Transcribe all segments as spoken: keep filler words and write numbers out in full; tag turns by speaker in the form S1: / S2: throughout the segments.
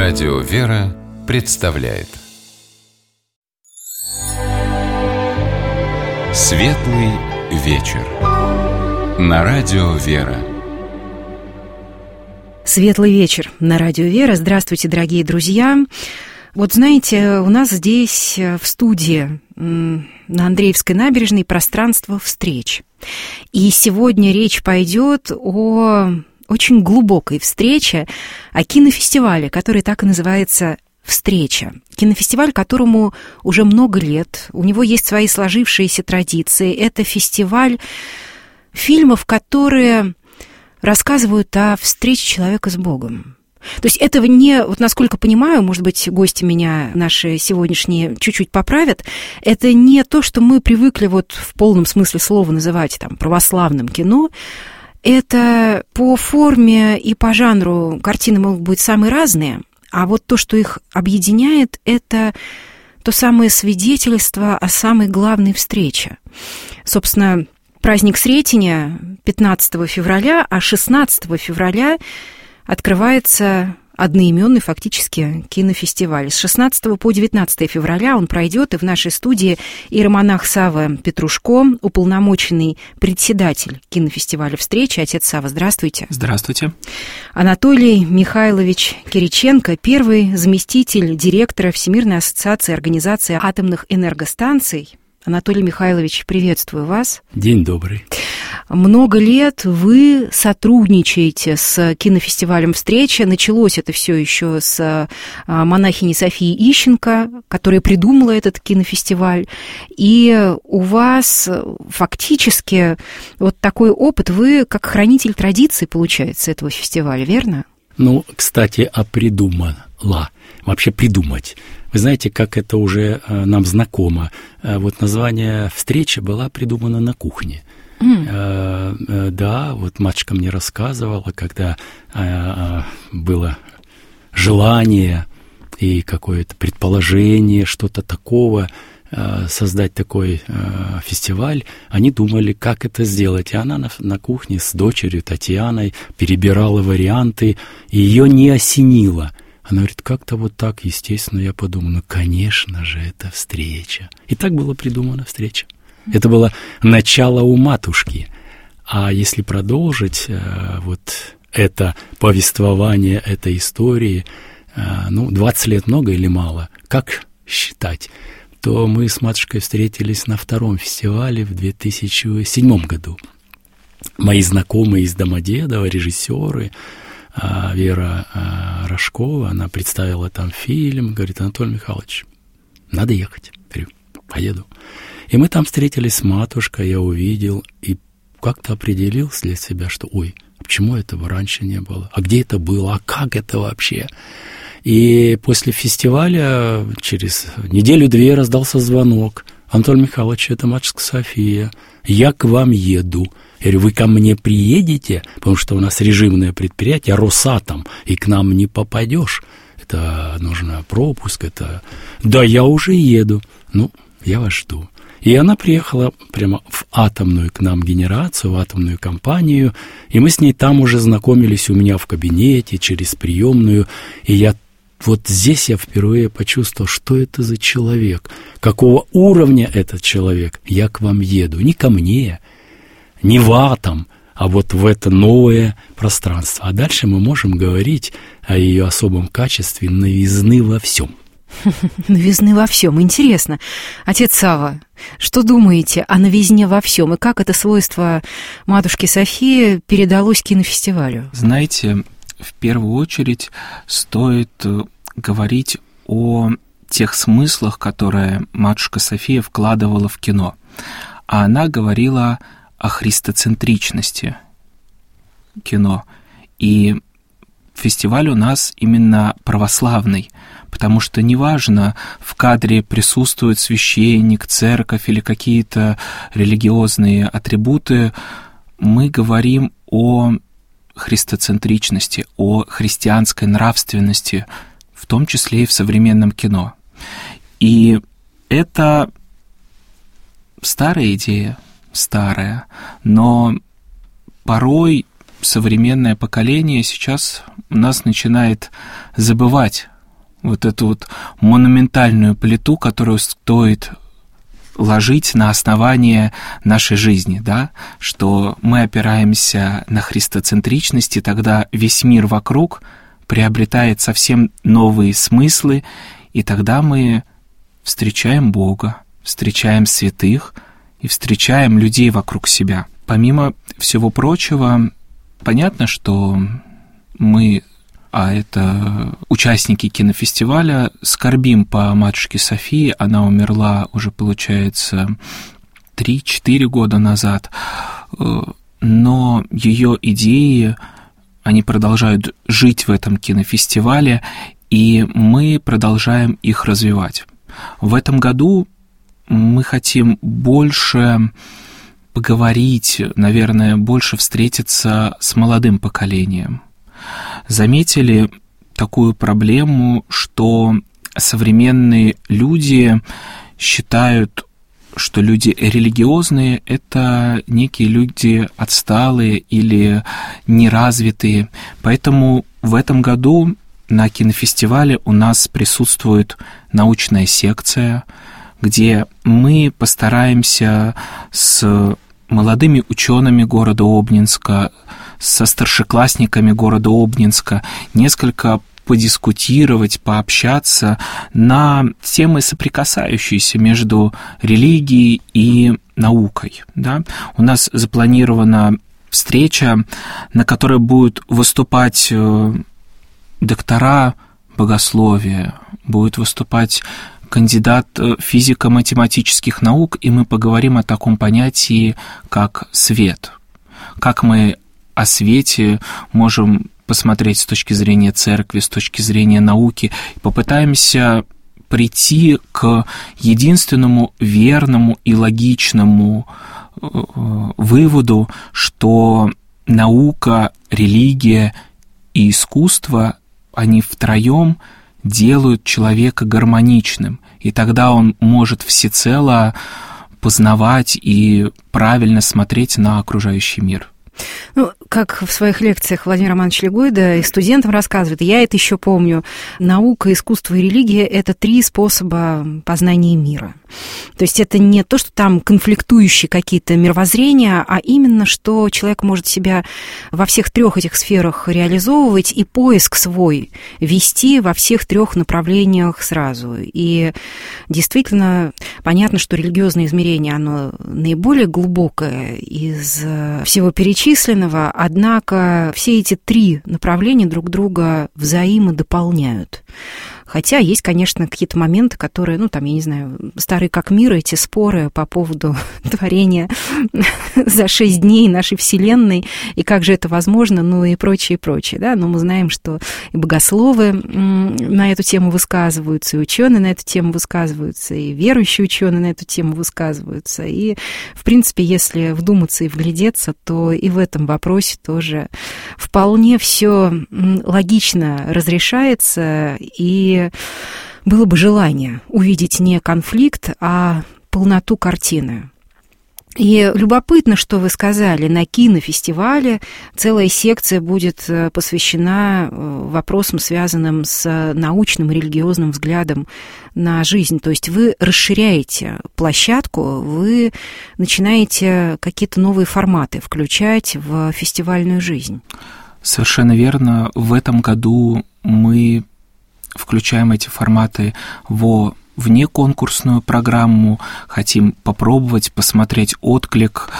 S1: Радио «Вера» представляет Светлый вечер на Радио «Вера».
S2: Светлый вечер на Радио «Вера». Здравствуйте, дорогие друзья. Вот знаете, у нас здесь в студии на Андреевской набережной пространство встреч. И сегодня речь пойдет о очень глубокой встрече, о кинофестивале, который так и называется «Встреча». Кинофестиваль, которому уже много лет, у него есть свои сложившиеся традиции. Это фестиваль фильмов, которые рассказывают о встрече человека с Богом. То есть этого не, вот насколько понимаю, может быть, гости меня наши сегодняшние чуть-чуть поправят, это не то, что мы привыкли вот в полном смысле слова называть там православным кино. Это по форме и по жанру картины могут быть самые разные, а вот то, что их объединяет, это то самое свидетельство о самой главной встрече. Собственно, праздник Сретения пятнадцатого февраля, а шестнадцатого февраля открывается одноименный фактически кинофестиваль. С шестнадцатого по девятнадцатое февраля он пройдет, и в нашей студии иеромонах Савва Петрушко, уполномоченный председатель кинофестиваля «Встреча». Отец Савва, здравствуйте.
S3: Здравствуйте.
S2: Анатолий Михайлович Кириченко, первый заместитель директора Всемирной ассоциации организации атомных энергостанций. Анатолий Михайлович, приветствую вас.
S3: День добрый.
S2: Много лет вы сотрудничаете с кинофестивалем «Встреча». Началось это все еще с монахиней Софией Ищенко, которая придумала этот кинофестиваль. И у вас фактически вот такой опыт. Вы как хранитель традиций, получается, этого фестиваля, верно?
S3: Ну, кстати, а придумала. Вообще придумать. Вы знаете, как это уже нам знакомо. Вот название «Встреча» была придумана на кухне. Mm. Да, вот матушка мне рассказывала, когда было желание и какое-то предположение, что-то такого, создать такой фестиваль, они думали, как это сделать. И она на, на кухне с дочерью Татьяной перебирала варианты, и ее не осенило. Она говорит, как-то вот так, естественно, я подумал, ну, конечно же, это встреча. И так была придумана встреча. Это было начало у матушки. А если продолжить вот это повествование этой истории, ну, двадцать лет много или мало, как считать, то мы с матушкой встретились на втором фестивале в две тысячи седьмом году. Мои знакомые из Домодедово, режиссеры, Вера Рожкова, она представила там фильм, говорит, Анатолий Михайлович, надо ехать. Я говорю, поеду. И мы там встретились с матушкой, я увидел и как-то определился для себя, что, ой, а почему этого раньше не было? А где это было? А как это вообще? И после фестиваля через неделю-две раздался звонок. Анатолий Михайлович, это матушка София, я к вам еду. Я говорю, вы ко мне приедете, потому что у нас режимное предприятие, Росатом, и к нам не попадешь. Это нужно пропуск, это... Да, я уже еду. Ну, я вас жду. И она приехала прямо в атомную к нам генерацию, в атомную компанию, и мы с ней там уже знакомились у меня в кабинете, через приемную, и я вот здесь я впервые почувствовал, что это за человек, какого уровня этот человек. Я к вам еду, не ко мне, не в атом, а вот в это новое пространство. А дальше мы можем говорить о ее особом качестве новизны во всем.
S2: Новизны во всем. Интересно. Отец Савва, что думаете о новизне во всем? И как это свойство матушки Софии передалось кинофестивалю?
S4: Знаете, в первую очередь стоит говорить о тех смыслах, которые матушка София вкладывала в кино. А она говорила о христоцентричности кино. И фестиваль у нас именно православный, потому что неважно, в кадре присутствует священник, церковь или какие-то религиозные атрибуты, мы говорим о христоцентричности, о христианской нравственности, в том числе и в современном кино. И это старая идея, старая, но порой современное поколение сейчас у нас начинает забывать вот эту вот монументальную плиту, которую стоит ложить на основание нашей жизни, да, что мы опираемся на христоцентричность, и тогда весь мир вокруг приобретает совсем новые смыслы, и тогда мы встречаем Бога, встречаем святых и встречаем людей вокруг себя. Помимо всего прочего, понятно, что мы, а это участники кинофестиваля, скорбим по матушке Софии. Она умерла уже, получается, три-четыре года назад. Но ее идеи, они продолжают жить в этом кинофестивале, и мы продолжаем их развивать. В этом году мы хотим больше поговорить, наверное, больше встретиться с молодым поколением. Заметили такую проблему, что современные люди считают, что люди религиозные — это некие люди отсталые или неразвитые. Поэтому в этом году на кинофестивале у нас присутствует научная секция, где мы постараемся с молодыми учеными города Обнинска, со старшеклассниками города Обнинска несколько подискутировать, пообщаться на темы, соприкасающиеся между религией и наукой. Да? У нас запланирована встреча, на которой будут выступать доктора богословия, будет выступать кандидат физико-математических наук, и мы поговорим о таком понятии, как свет. Как мы о свете можем посмотреть с точки зрения церкви, с точки зрения науки, и попытаемся прийти к единственному верному и логичному выводу, что наука, религия и искусство, они втроем делают человека гармоничным, и тогда он может всецело познавать и правильно смотреть на окружающий мир.
S2: Ну, как в своих лекциях Владимир Романович Легойда и студентам рассказывает, я это еще помню, наука, искусство и религия — это три способа познания мира. То есть это не то, что там конфликтующие какие-то мировоззрения, а именно, что человек может себя во всех трех этих сферах реализовывать и поиск свой вести во всех трех направлениях сразу. И действительно понятно, что религиозное измерение, оно наиболее глубокое из всего перечисленного, однако все эти три направления друг друга взаимодополняют. Хотя есть, конечно, какие-то моменты, которые, ну, там, я не знаю, старые как мир, эти споры по поводу творения за шесть дней нашей Вселенной, и как же это возможно, ну, и прочее, и прочее, да. Но мы знаем, что и богословы на эту тему высказываются, и ученые на эту тему высказываются, и верующие ученые на эту тему высказываются. И, в принципе, если вдуматься и вглядеться, то и в этом вопросе тоже вполне все логично разрешается, и было бы желание увидеть не конфликт, а полноту картины. И любопытно, что вы сказали, на кинофестивале целая секция будет посвящена вопросам, связанным с научным и религиозным взглядом на жизнь. То есть вы расширяете площадку, вы начинаете какие-то новые форматы включать в фестивальную жизнь.
S4: Совершенно верно. В этом году мы включаем эти форматы во внеконкурсную программу, хотим попробовать посмотреть отклик.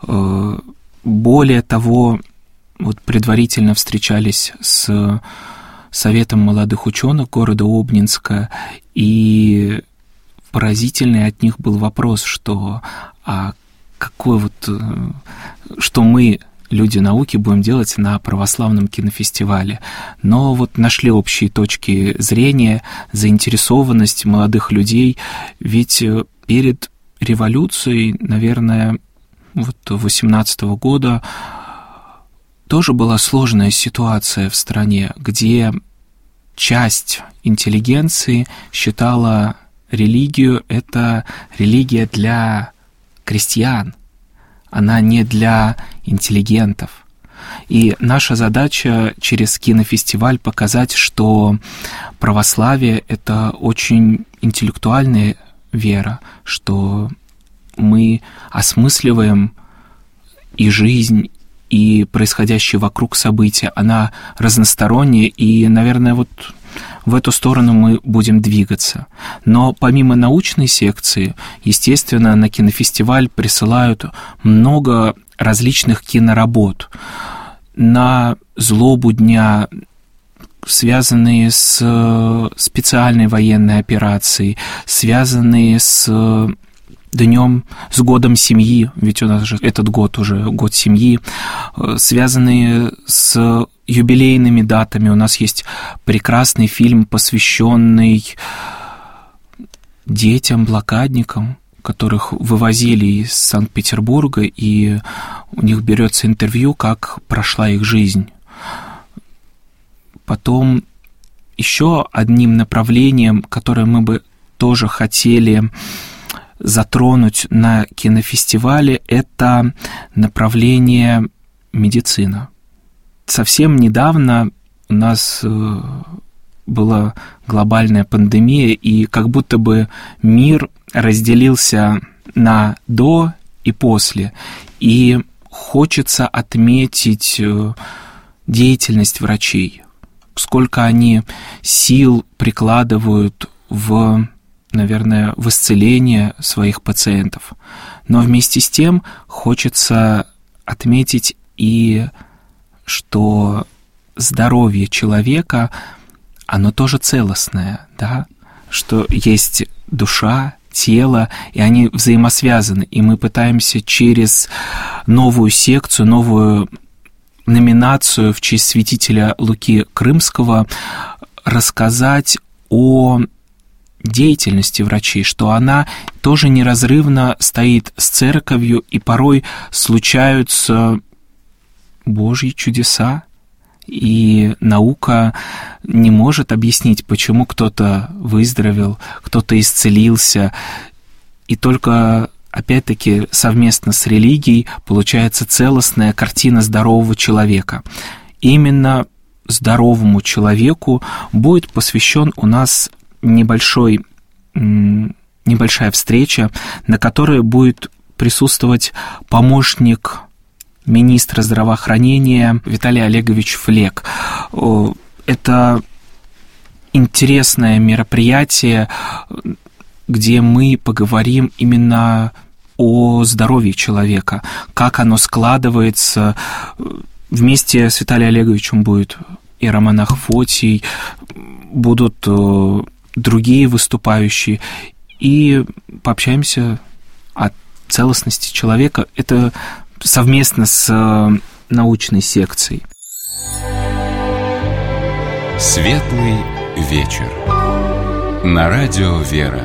S4: Более того, вот предварительно встречались с Советом молодых ученых города Обнинска, и поразительный от них был вопрос, что а какой вот, что мы, люди науки, будем делать на православном кинофестивале. Но вот нашли общие точки зрения, заинтересованность молодых людей, ведь перед революцией, наверное, вот восемнадцатого года тоже была сложная ситуация в стране, где часть интеллигенции считала религию — это религия для крестьян, она не для интеллигентов. И наша задача через кинофестиваль показать, что православие — это очень интеллектуальная вера, что мы осмысливаем и жизнь, и происходящие вокруг события. Она разносторонняя, и, наверное, вот в эту сторону мы будем двигаться. Но помимо научной секции, естественно, на кинофестиваль присылают много различных киноработ на злобу дня, связанные с специальной военной операцией, связанные с днем, с годом семьи, ведь у нас же этот год уже год семьи, связанные с юбилейными датами. У нас есть прекрасный фильм, посвященный детям, блокадникам, которых вывозили из Санкт-Петербурга, и у них берется интервью, как прошла их жизнь. Потом еще одним направлением, которое мы бы тоже хотели затронуть на кинофестивале, это направление медицина. Совсем недавно у нас была глобальная пандемия, и как будто бы мир разделился на до и после. И хочется отметить деятельность врачей, сколько они сил прикладывают в, наверное, в исцеление своих пациентов. Но вместе с тем хочется отметить и что здоровье человека, оно тоже целостное, да, что есть душа, тело, и они взаимосвязаны, и мы пытаемся через новую секцию, новую номинацию в честь святителя Луки Крымского рассказать о деятельности врачей, что она тоже неразрывно стоит с церковью, и порой случаются Божьи чудеса, и наука не может объяснить, почему кто-то выздоровел, кто-то исцелился, и только, опять-таки, совместно с религией получается целостная картина здорового человека. Именно здоровому человеку будет посвящен у нас небольшой, небольшая встреча, на которой будет присутствовать помощник министра здравоохранения Виталий Олегович Флек. Это интересное мероприятие, где мы поговорим именно о здоровье человека, как оно складывается. Вместе с Виталием Олеговичем будет иеромонах Фотий, будут другие выступающие, и пообщаемся о целостности человека. Это совместно с научной секцией.
S1: Светлый вечер. На радио «Вера».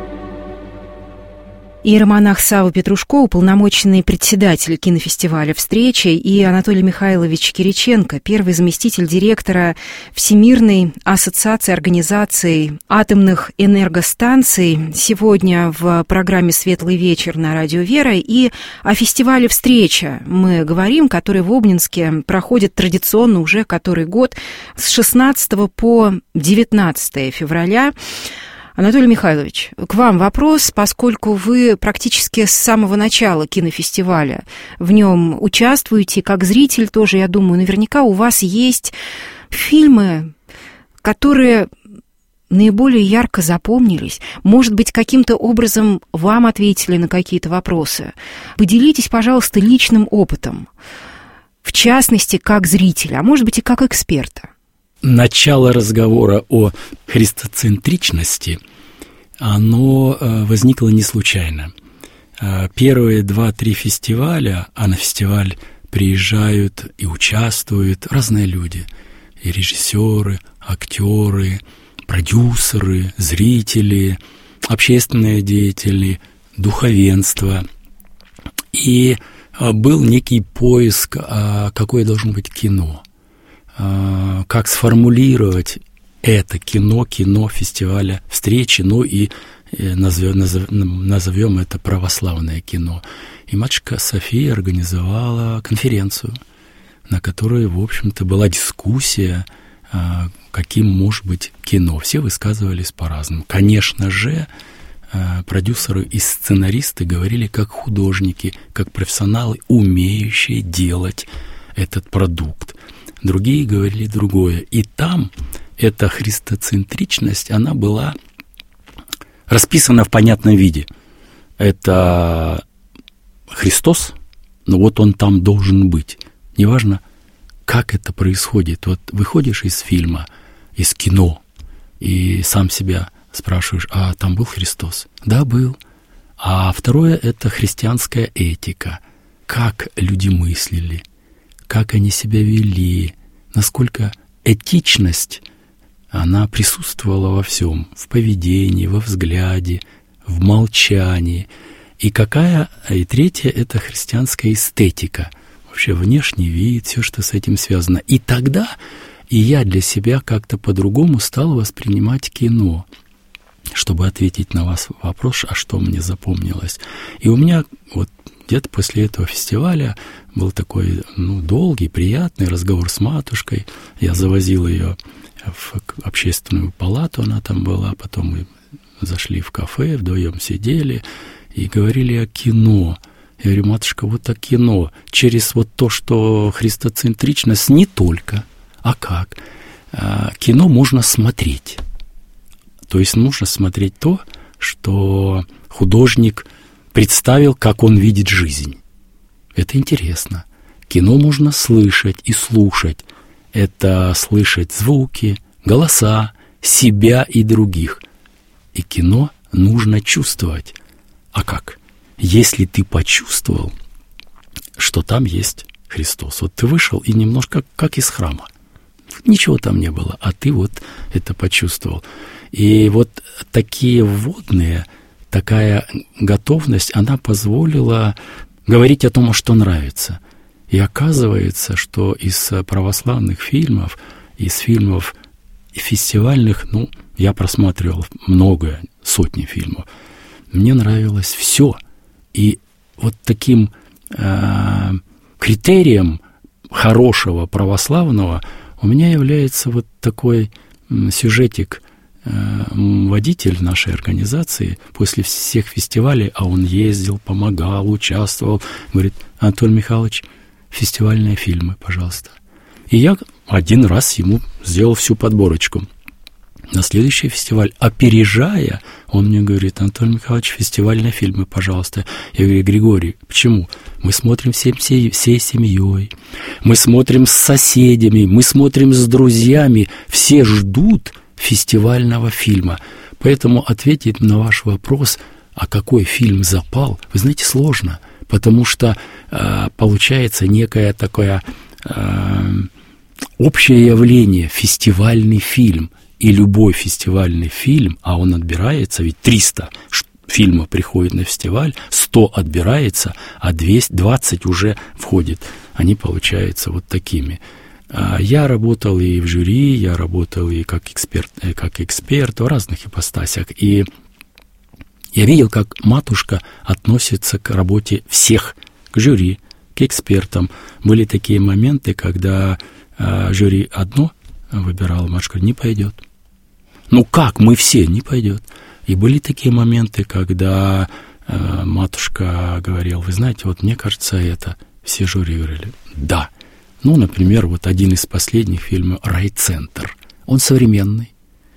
S2: Иеромонах Савва Петрушко, уполномоченный председатель кинофестиваля «Встреча», и Анатолий Михайлович Кириченко, первый заместитель директора Всемирной ассоциации организаций атомных энергостанций, сегодня в программе «Светлый вечер» на радио «Вера». И о фестивале «Встреча» мы говорим, который в Обнинске проходит традиционно уже который год с шестнадцатого по девятнадцатое февраля. Анатолий Михайлович, к вам вопрос, поскольку вы практически с самого начала кинофестиваля в нем участвуете, как зритель тоже, я думаю, наверняка у вас есть фильмы, которые наиболее ярко запомнились, может быть, каким-то образом вам ответили на какие-то вопросы. Поделитесь, пожалуйста, личным опытом, в частности, как зрителя, а может быть, и как эксперта.
S3: Начало разговора о христоцентричности, оно возникло не случайно. Первые два-три фестиваля, а на фестиваль приезжают и участвуют разные люди. И режиссеры, актеры, продюсеры, зрители, общественные деятели, духовенство. И был некий поиск, какое должно быть кино. Как сформулировать это кино, кино фестиваля «Встречи», ну и назовем, назовем это православное кино. И матушка София организовала конференцию на которой, в общем-то, была дискуссия, каким может быть кино. Все высказывались по-разному. Конечно же, продюсеры и сценаристы говорили как художники, как профессионалы, умеющие делать этот продукт. Другие говорили другое. И там эта христоцентричность, она была расписана в понятном виде. Это Христос, но вот он там должен быть. Неважно, как это происходит. Вот выходишь из фильма, из кино, и сам себя спрашиваешь, а там был Христос? Да, был. А второе — это христианская этика. Как люди мыслили, как они себя вели, насколько этичность, она присутствовала во всем, в поведении, во взгляде, в молчании. И какая, и третье — это христианская эстетика, вообще внешний вид, все, что с этим связано. И тогда и я для себя как-то по-другому стал воспринимать кино, чтобы ответить на вас вопрос, а что мне запомнилось. И у меня вот где-то после этого фестиваля был такой, ну, долгий, приятный разговор с матушкой. Я завозил ее в общественную палату, она там была, потом мы зашли в кафе, вдвоем сидели и говорили о кино. Я говорю, матушка, вот о кино, через вот то, что христоцентричность не только, а как? А, кино можно смотреть. То есть нужно смотреть то, что художник представил, как он видит жизнь. Это интересно. Кино можно слышать и слушать. Это слышать звуки, голоса, себя и других. И кино нужно чувствовать. А как? Если ты почувствовал, что там есть Христос. Вот ты вышел и немножко как из храма. Ничего там не было, а ты вот это почувствовал. И вот такие вводные, такая готовность, она позволила говорить о том, что нравится. И оказывается, что из православных фильмов, из фильмов фестивальных, ну, я просматривал много, сотни фильмов, мне нравилось все. И вот таким э, критерием хорошего православного у меня является вот такой м, сюжетик. Э, водитель нашей организации после всех фестивалей, а он ездил, помогал, участвовал, говорит, Анатолий Михайлович, фестивальные фильмы, пожалуйста. И я один раз ему сделал всю подборочку. На следующий фестиваль, опережая, он мне говорит, Анатолий Михайлович, фестивальные фильмы, пожалуйста. Я говорю, Григорий, почему? Мы смотрим всей, всей, всей семьей, мы смотрим с соседями, мы смотрим с друзьями, все ждут фестивального фильма. Поэтому ответить на ваш вопрос, а какой фильм запал, вы знаете, сложно, потому что э, получается некое такое э, общее явление, фестивальный фильм. И любой фестивальный фильм, а он отбирается, ведь триста фильмов приходит на фестиваль, сто отбирается, а двести двадцать уже входит. Они получаются вот такими. Я работал и в жюри, я работал и как эксперт, как эксперт в разных ипостасях. И я видел, как матушка относится к работе всех, к жюри, к экспертам. Были такие моменты, когда жюри одно выбирало, матушка не пойдет. Ну как, мы все, не пойдет. И были такие моменты, когда э, матушка говорила, вы знаете, вот мне кажется это. Все жюри говорили, да. Ну, например, вот один из последних фильмов «Райцентр». Он современный,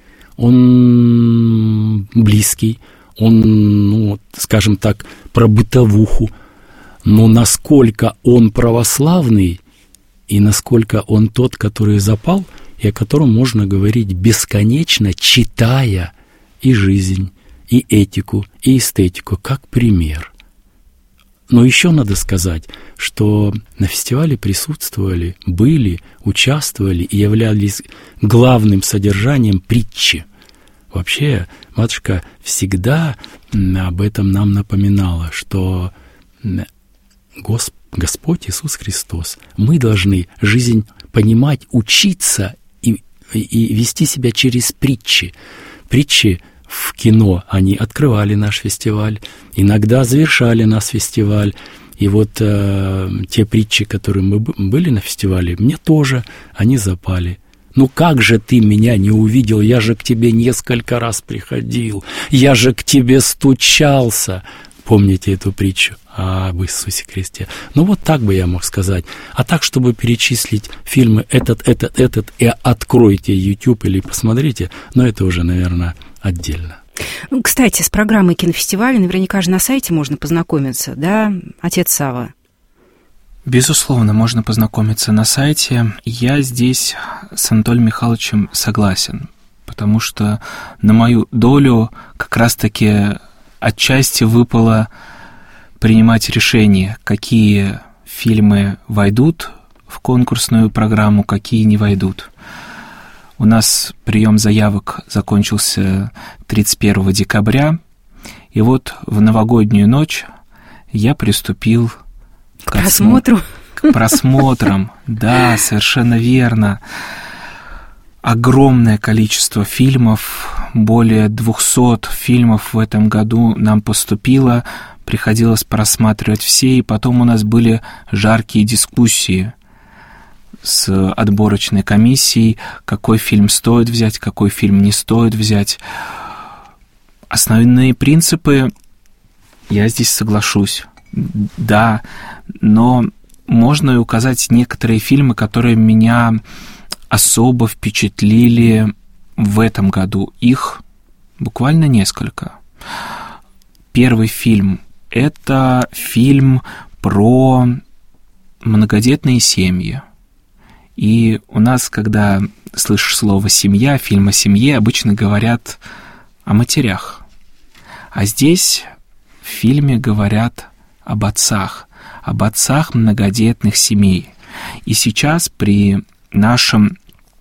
S3: он близкий, он, ну, скажем так, про бытовуху. Но насколько он православный и насколько он тот, который запал, и о котором можно говорить бесконечно, читая и жизнь, и этику, и эстетику, как пример. Но еще надо сказать, что на фестивале присутствовали, были, участвовали и являлись главным содержанием притчи. Вообще, матушка всегда об этом нам напоминала, что Господь, Господь Иисус Христос, мы должны жизнь понимать, учиться и, и, и вести себя через притчи. Притчи в кино, они открывали наш фестиваль, иногда завершали наш фестиваль. И вот э, те притчи, которые мы были на фестивале, мне тоже, они запали. Ну как же ты меня не увидел? Я же к тебе несколько раз приходил. Я же к тебе стучался. Помните эту притчу об Иисусе Христе? Ну вот так бы я мог сказать. А так, чтобы перечислить фильмы этот, этот, этот, и откройте YouTube или посмотрите, но это уже, наверное, отдельно.
S2: Кстати, с программой кинофестиваля наверняка же на сайте можно познакомиться, да, отец Савва?
S4: Безусловно, можно познакомиться на сайте. Я здесь с Анатолием Михайловичем согласен, потому что на мою долю как раз-таки отчасти выпало принимать решение, какие фильмы войдут в конкурсную программу, какие не войдут. У нас прием заявок закончился тридцать первого декабря, и вот в новогоднюю ночь я приступил
S2: к просмотру.
S4: К просмотрам, да, совершенно верно. Огромное количество фильмов, более двухсот фильмов в этом году нам поступило, приходилось просматривать все, и потом у нас были жаркие дискуссии с отборочной комиссией, какой фильм стоит взять, какой фильм не стоит взять. Основные принципы, я здесь соглашусь, да, но можно и указать некоторые фильмы, которые меня особо впечатлили в этом году. Их буквально несколько. Первый фильм — это фильм про многодетные семьи. И у нас, когда слышишь слово «семья», фильм о семье, обычно говорят о матерях. А здесь в фильме говорят об отцах, об отцах многодетных семей. И сейчас при нашем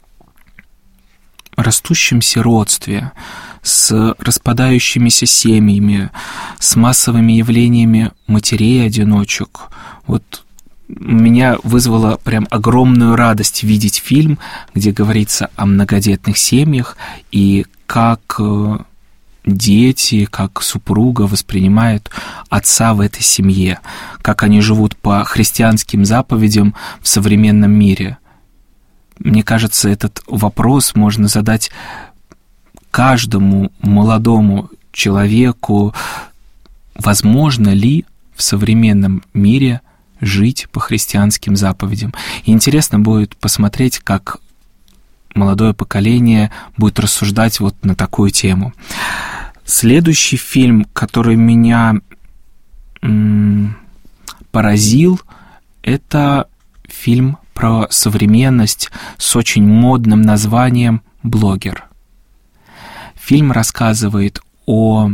S4: растущем сиротстве, с распадающимися семьями, с массовыми явлениями матерей-одиночек, вот меня вызвало прям огромную радость видеть фильм, где говорится о многодетных семьях и как дети, как супруга воспринимают отца в этой семье, как они живут по христианским заповедям в современном мире. Мне кажется, этот вопрос можно задать каждому молодому человеку. Возможно ли в современном мире жить по христианским заповедям? И интересно будет посмотреть, как молодое поколение будет рассуждать вот на такую тему. Следующий фильм, который меня м- поразил, это фильм про современность с очень модным названием «Блогер». Фильм рассказывает о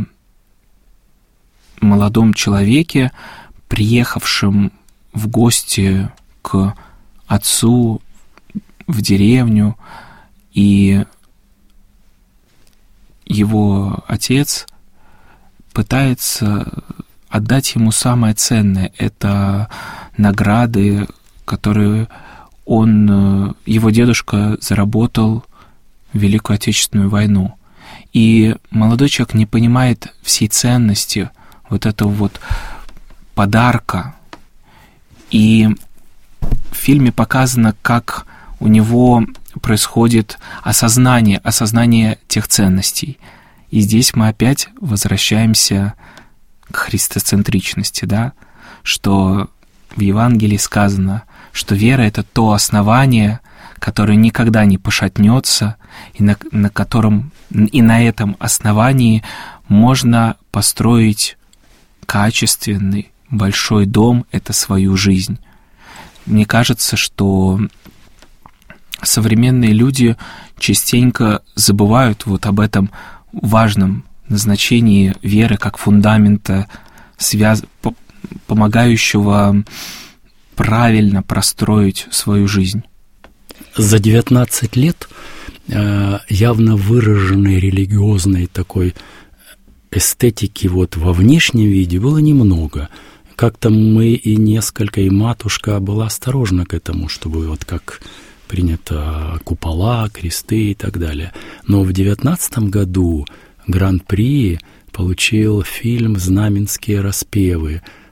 S4: молодом человеке, приехавшем в гости к отцу в деревню, и его отец пытается отдать ему самое ценное. Это награды, которые он, его дедушка заработал в Великую Отечественную войну. И молодой человек не понимает всей ценности вот этого вот подарка. И в фильме показано, как у него происходит осознание, осознание тех ценностей. И здесь мы опять возвращаемся к христоцентричности, да, что в Евангелии сказано, что вера — это то основание, которое никогда не пошатнется, и на, на котором и на этом основании можно построить качественный большой дом, это свою жизнь. Мне кажется, что современные люди частенько забывают вот об этом важном назначении веры как фундамента, связ... помогающего правильно простроить свою жизнь.
S3: За девятнадцать лет э, явно выраженной религиозной такой эстетики вот во внешнем виде было немного. Как-то мы и несколько, и матушка была осторожна к этому, чтобы вот как принято купола, кресты и так далее. Но в девятнадцатом году гран-при получил фильм «Знаменские распевы»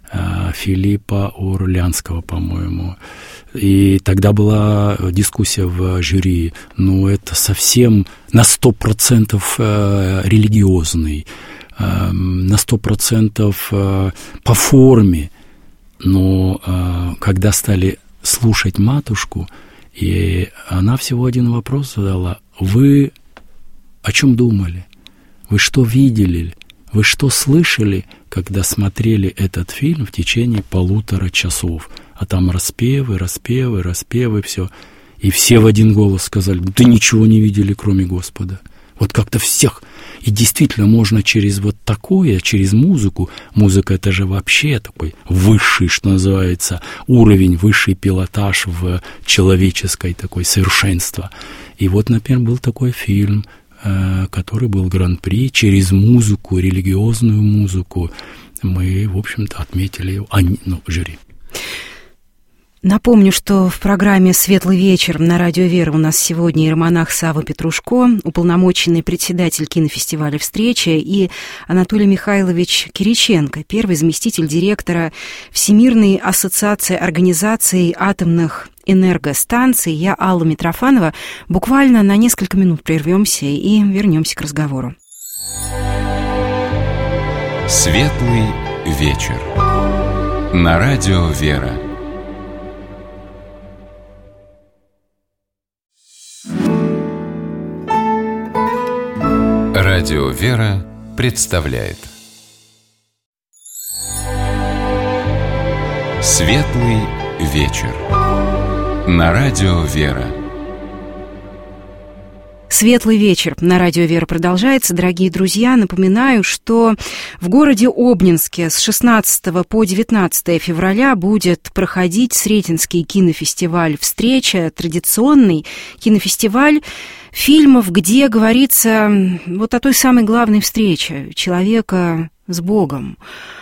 S3: Филиппа Орлеанского, по-моему. И тогда была дискуссия в жюри, ну, это совсем на сто процентов религиозный, на сто процентов по форме. Но когда стали слушать матушку, и она всего один вопрос задала: вы о чем думали? Вы что видели? Вы что слышали, когда смотрели этот фильм в течение полутора часов? А там распевы, распевы, распевы, все. И все в один голос сказали: да ничего не видели, кроме Господа. Вот как-то всех. И действительно можно через вот такое, через музыку, музыка это же вообще такой высший, что называется, уровень, высший пилотаж в человеческой такой совершенство. И вот, например, был такой фильм, который был гран-при, через музыку, религиозную музыку, мы, в общем-то, отметили его, а, ну, жюри.
S2: Напомню, что в программе «Светлый вечер» на Радио Вера у нас сегодня иеромонах Савва Петрушко, уполномоченный председатель кинофестиваля «Встреча», и Анатолий Михайлович Кириченко, первый заместитель директора Всемирной ассоциации организаций атомных энергостанций. Я Алла Митрофанова. Буквально на несколько минут прервемся и вернемся к разговору.
S1: «Светлый вечер» на Радио Вера. Радио Вера представляет «Светлый вечер» на Радио Вера.
S2: Светлый вечер на Радио Вера продолжается. Дорогие друзья, напоминаю, что в городе Обнинске с шестнадцатого по девятнадцатое февраля будет проходить Сретенский кинофестиваль «Встреча», традиционный кинофестиваль фильмов, где говорится вот о той самой главной встрече человека с Богом.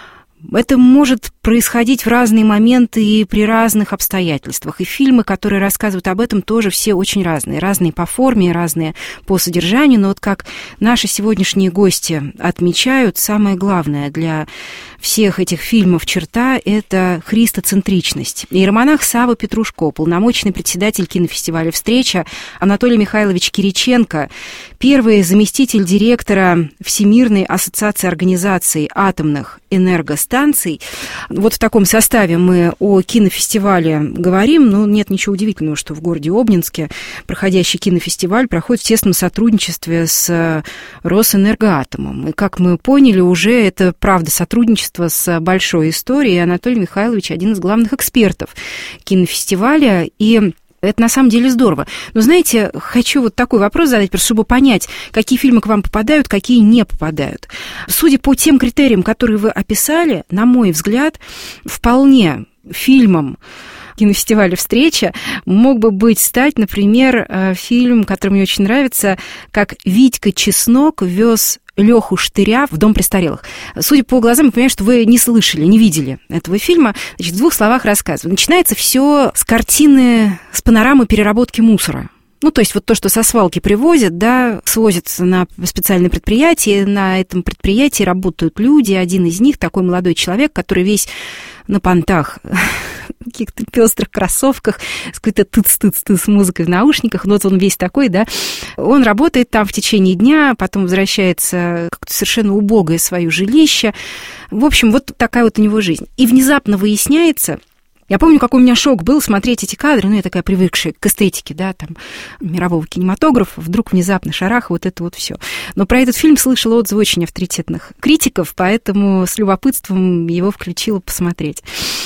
S2: Это может происходить в разные моменты и при разных обстоятельствах. И фильмы, которые рассказывают об этом, тоже все очень разные. Разные по форме, разные по содержанию. Но вот как наши сегодняшние гости отмечают, самое главное для всех этих фильмов черта – это христоцентричность. Иеромонах Савва Петрушко, уполномоченный председатель кинофестиваля «Встреча», Анатолий Михайлович Кириченко, первый заместитель директора Всемирной ассоциации организаций атомных энергостанций. Вот в таком составе мы о кинофестивале говорим, но нет ничего удивительного, что в городе Обнинске проходящий кинофестиваль проходит в тесном сотрудничестве с Росэнергоатомом. И, как мы поняли, уже это, правда, сотрудничество с большой историей. И Анатолий Михайлович один из главных экспертов кинофестиваля, и это на самом деле здорово. Но, знаете, хочу вот такой вопрос задать, просто чтобы понять, какие фильмы к вам попадают, какие не попадают. Судя по тем критериям, которые вы описали, на мой взгляд, вполне фильмом кинофестиваля «Встреча» мог бы быть стать, например, фильм, который мне очень нравится, как «Витька Чеснок вез Лёху Штыря в дом престарелых». Судя по глазам, я понимаю, что вы не слышали, не видели этого фильма. Значит, в двух словах рассказываю. Начинается все с картины, с панорамы переработки мусора. Ну, то есть вот то, что со свалки привозят, да, свозятся на специальное предприятие, на этом предприятии работают люди, один из них такой молодой человек, который весь на понтах, в каких-то пестрых кроссовках, с какой-то тыц-тыц-тыц музыкой в наушниках, ну, вот он весь такой, да, он работает там в течение дня, потом возвращается как-то совершенно убогое свое жилище. В общем, вот такая вот у него жизнь. И внезапно выясняется... Я помню, какой у меня шок был смотреть эти кадры, ну, я такая привыкшая к эстетике, да, там, мирового кинематографа, вдруг внезапно шарах, вот это вот все. Но про этот фильм слышала отзывы очень авторитетных критиков, поэтому с любопытством его включила посмотреть.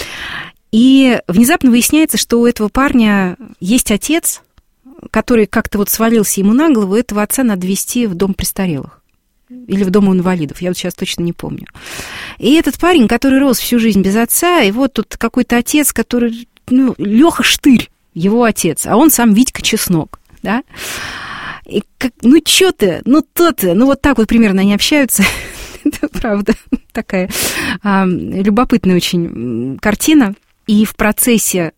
S2: И внезапно выясняется, что у этого парня есть отец, который как-то вот свалился ему на голову, этого отца надо везти в дом престарелых. Или в дом инвалидов, я вот сейчас точно не помню. И этот парень, который рос всю жизнь без отца, и вот тут какой-то отец, который, ну, Лёха Штырь, его отец, а он сам Витька Чеснок, да? И как, ну, чё ты, ну, то ты, ну, вот так вот примерно они общаются. Это правда такая а, любопытная очень картина. И в процессе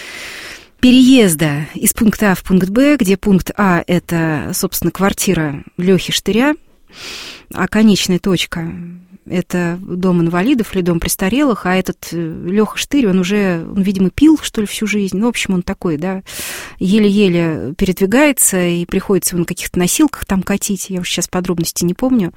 S2: переезда из пункта А в пункт Б, где пункт А – это, собственно, квартира Лёхи Штыря, а конечная точка это дом инвалидов или дом престарелых, а этот Лёха Штырь, он уже, он, видимо, пил, что ли, всю жизнь. Ну, в общем, он такой, да, еле-еле передвигается, и приходится его на каких-то носилках там катить. Я уж сейчас подробности не помню.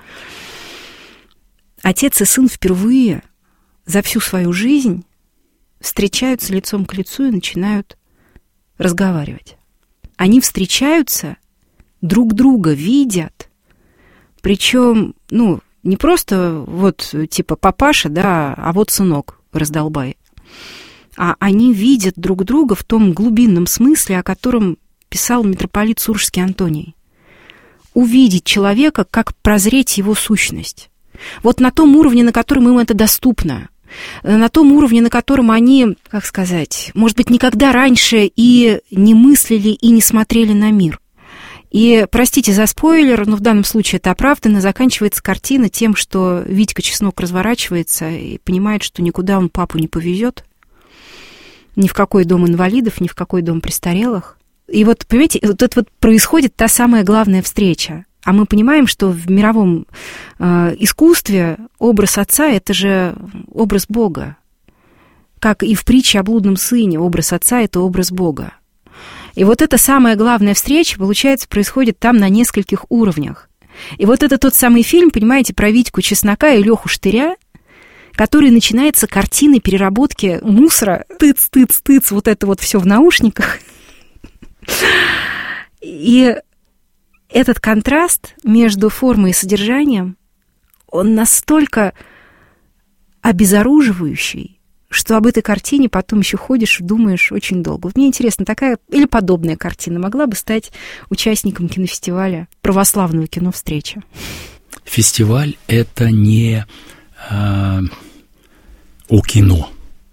S2: Отец и сын впервые за всю свою жизнь встречаются лицом к лицу и начинают разговаривать. Они встречаются, друг друга видят, причем, ну, не просто вот типа папаша, да, а вот сынок, раздолбай, а они видят друг друга в том глубинном смысле, о котором писал митрополит Сурожский Антоний. Увидеть человека, как прозреть его сущность. Вот на том уровне, на котором им это доступно, на том уровне, на котором они, как сказать, может быть, никогда раньше и не мыслили, и не смотрели на мир. И, простите за спойлер, но в данном случае это оправданно, заканчивается картина тем, что Витька Чеснок разворачивается и понимает, что никуда он папу не повезет, ни в какой дом инвалидов, ни в какой дом престарелых. И вот, понимаете, вот это вот происходит та самая главная встреча. А мы понимаем, что в мировом э, искусстве образ отца – это же образ Бога. Как и в притче о блудном сыне, образ отца – это образ Бога. И вот эта самая главная встреча, получается, происходит там на нескольких уровнях. И вот это тот самый фильм, понимаете, про Витьку Чеснока и Лёху Штыря, который начинается картиной переработки мусора. Тыц, тыц, тыц, вот это вот все в наушниках. И этот контраст между формой и содержанием, он настолько обезоруживающий, что об этой картине потом еще ходишь и думаешь очень долго. Вот мне интересно, такая или подобная картина могла бы стать участником кинофестиваля православного кино «Встреча»?
S3: Фестиваль – это не э, о кино.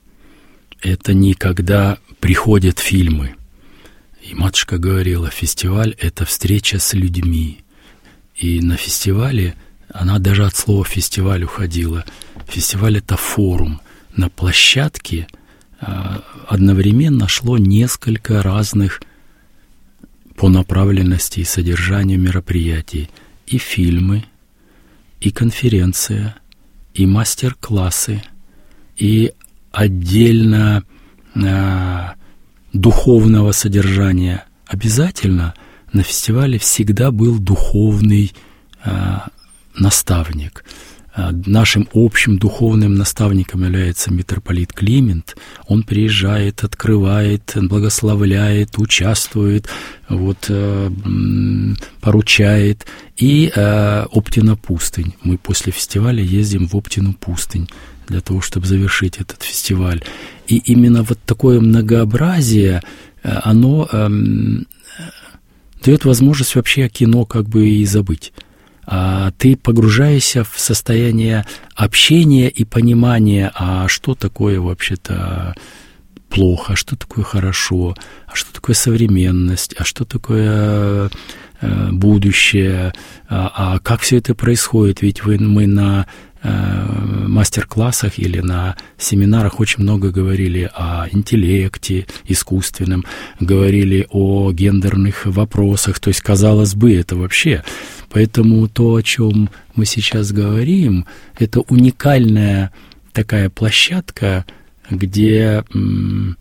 S3: Это не когда приходят фильмы. И матушка говорила, фестиваль – это встреча с людьми. И на фестивале, она даже от слова «фестиваль» уходила. Фестиваль – это форум. На площадке а, одновременно шло несколько разных по направленности и содержанию мероприятий. И фильмы, и конференция, и мастер-классы, и отдельно а, духовного содержания. Обязательно на фестивале всегда был духовный а, наставник. А, нашим общим духовным наставником является митрополит Климент. Он приезжает, открывает, благословляет, участвует, вот, а, поручает. И а, Оптина пустынь. Мы после фестиваля ездим в Оптину пустынь для того, чтобы завершить этот фестиваль. И именно вот такое многообразие, оно эм, дает возможность вообще о кино как бы и забыть. А ты погружаешься в состояние общения и понимания, а что такое вообще-то плохо, а что такое хорошо, а что такое современность, а что такое э, будущее, а, а как все это происходит. Ведь вы, мы на мастер-классах или на семинарах очень много говорили о интеллекте искусственном, говорили о гендерных вопросах, то есть, казалось бы, это вообще. Поэтому то, о чем мы сейчас говорим, это уникальная такая площадка, где м,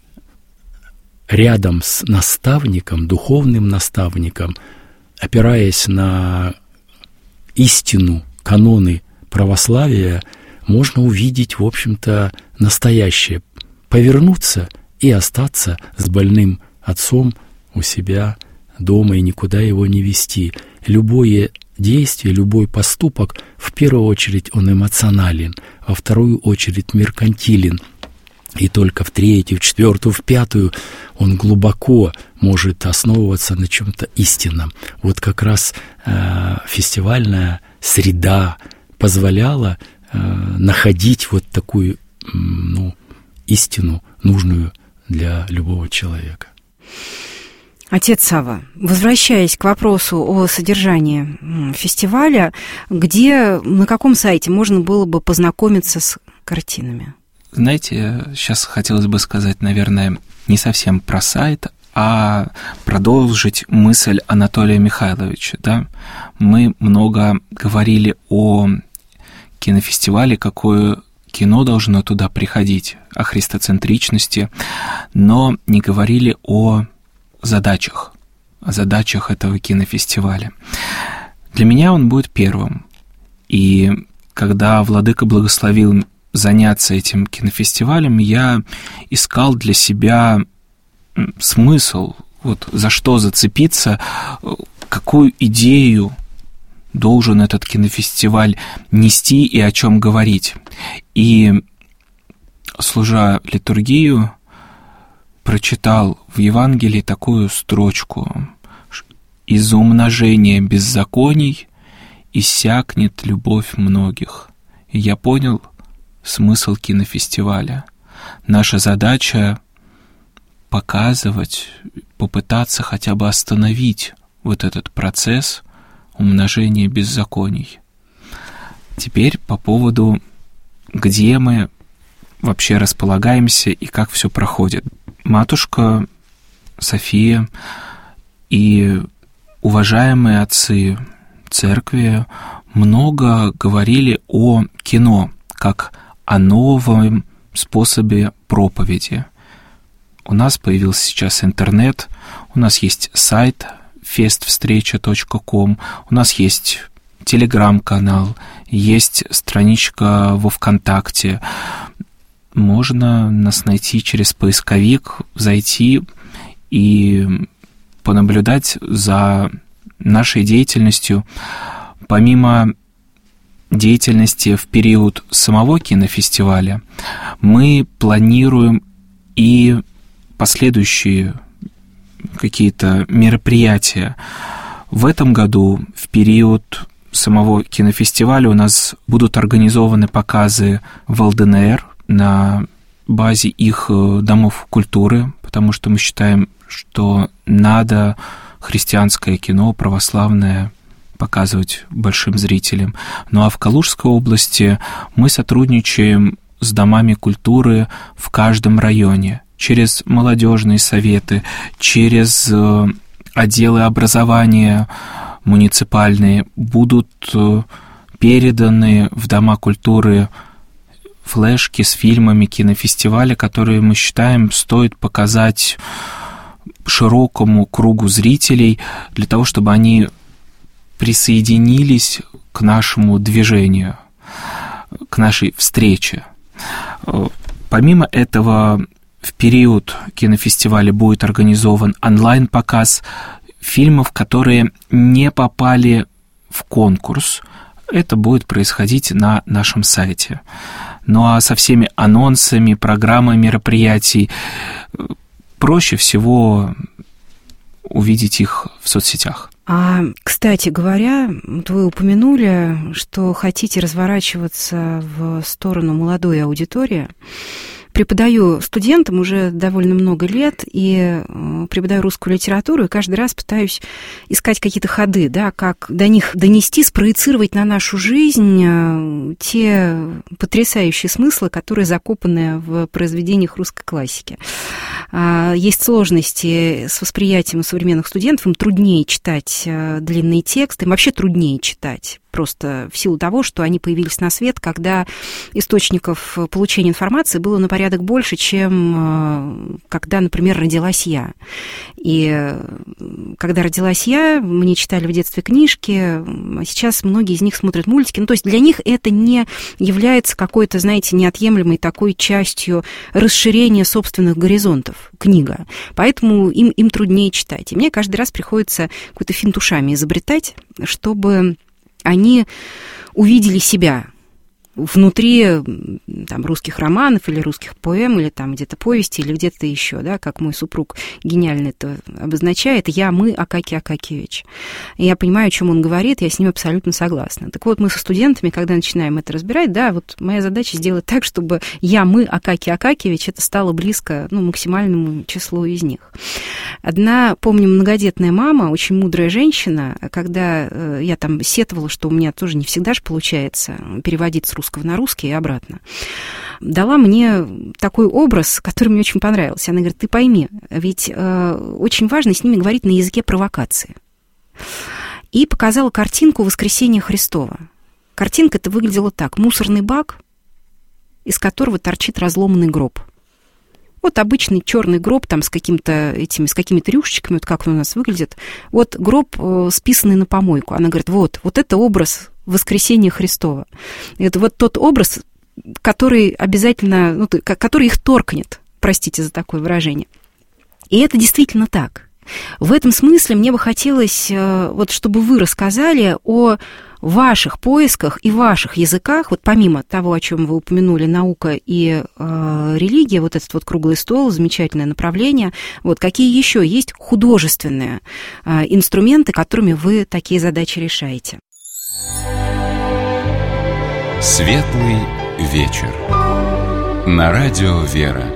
S3: рядом с наставником, духовным наставником, опираясь на истину, каноны православия, можно увидеть, в общем-то, настоящее, повернуться и остаться с больным отцом у себя дома и никуда его не вести. Любое действие, любой поступок, в первую очередь он эмоционален, во вторую очередь меркантилен, и только в третью, в четвертую, в пятую он глубоко может основываться на чем-то истинном. Вот как раз э, фестивальная среда позволяла э, находить вот такую, э, ну, истину, нужную для любого человека.
S2: Отец Савва, возвращаясь к вопросу о содержании фестиваля, где, на каком сайте можно было бы познакомиться с картинами?
S4: Знаете, сейчас хотелось бы сказать, наверное, не совсем про сайт, а продолжить мысль Анатолия Михайловича. Да? Мы много говорили о кинофестивале, какое кино должно туда приходить, о христоцентричности, но не говорили о задачах, о задачах этого кинофестиваля. Для меня он будет первым. И когда Владыка благословил заняться этим кинофестивалем, я искал для себя смысл, вот за что зацепиться, какую идею должен этот кинофестиваль нести и о чем говорить. И, служа литургию, прочитал в Евангелии такую строчку: «Из-за умножения беззаконий иссякнет любовь многих». И я понял смысл кинофестиваля. Наша задача — показывать, попытаться хотя бы остановить вот этот процесс умножения беззаконий. Теперь по поводу, где мы вообще располагаемся и как все проходит. Матушка София и уважаемые отцы церкви много говорили о кино, как о новом способе проповеди. У нас появился сейчас интернет, у нас есть сайт фест встреча точка ком, у нас есть телеграм-канал, есть страничка во ВКонтакте. Можно нас найти через поисковик, зайти и понаблюдать за нашей деятельностью. Помимо деятельности в период самого кинофестиваля, мы планируем и последующие какие-то мероприятия. В этом году, в период самого кинофестиваля, у нас будут организованы показы в эл дэ эн эр на базе их домов культуры, потому что мы считаем, что надо христианское кино, православное, показывать большим зрителям. Ну а в Калужской области мы сотрудничаем с домами культуры в каждом районе, через молодежные советы, через отделы образования муниципальные. Будут переданы в дома культуры флешки с фильмами кинофестиваля, которые, мы считаем, стоит показать широкому кругу зрителей, для того, чтобы они присоединились к нашему движению, к нашей встрече. Помимо этого, в период кинофестиваля будет организован онлайн-показ фильмов, которые не попали в конкурс. Это будет происходить на нашем сайте. Ну а со всеми анонсами, программой мероприятий проще всего увидеть их в соцсетях.
S2: А, кстати говоря, вот вы упомянули, что хотите разворачиваться в сторону молодой аудитории. Преподаю студентам уже довольно много лет и преподаю русскую литературу, и каждый раз пытаюсь искать какие-то ходы, да, как до них донести, спроецировать на нашу жизнь те потрясающие смыслы, которые закопаны в произведениях русской классики. Есть сложности с восприятием у современных студентов, им труднее читать длинные тексты, им вообще труднее читать, просто в силу того, что они появились на свет, когда источников получения информации было на порядок больше, чем когда, например, родилась я. И когда родилась я, мне читали в детстве книжки, а сейчас многие из них смотрят мультики. Ну, то есть для них это не является какой-то, знаете, неотъемлемой такой частью расширения собственных горизонтов, книга. Поэтому им, им труднее читать. И мне каждый раз приходится какой-то финт ушами изобретать, чтобы они увидели себя внутри там, русских романов или русских поэм, или там где-то повести, или где-то еще, да, как мой супруг гениально это обозначает, я, мы, Акакий Акакиевич. И я понимаю, о чем он говорит, я с ним абсолютно согласна. Так вот, мы со студентами, когда начинаем это разбирать, да, вот моя задача сделать так, чтобы я, мы, Акакий Акакиевич, это стало близко, ну, максимальному числу из них. Одна, помню, многодетная мама, очень мудрая женщина, когда я там сетовала, что у меня тоже не всегда же получается переводить с русского на русский и обратно, дала мне такой образ, который мне очень понравился. Она говорит, ты пойми, ведь э, очень важно с ними говорить на языке провокации. И показала картинку воскресения Христова, Картинка-то выглядела так. Мусорный бак, из которого торчит разломанный гроб. Вот обычный черный гроб там с каким-то этими, с какими-то рюшечками, вот как он у нас выглядит. Вот гроб, э, списанный на помойку. Она говорит, вот, вот это образ воскресения Христова. Это вот тот образ, который обязательно, ну, который их торкнет, простите за такое выражение. И это действительно так. В этом смысле мне бы хотелось, вот, чтобы вы рассказали о ваших поисках и ваших языках, вот помимо того, о чем вы упомянули, наука и э, религия, вот этот вот круглый стол, замечательное направление, вот какие еще есть художественные э, инструменты, которыми вы такие задачи решаете?
S1: Светлый вечер. На радио «Вера».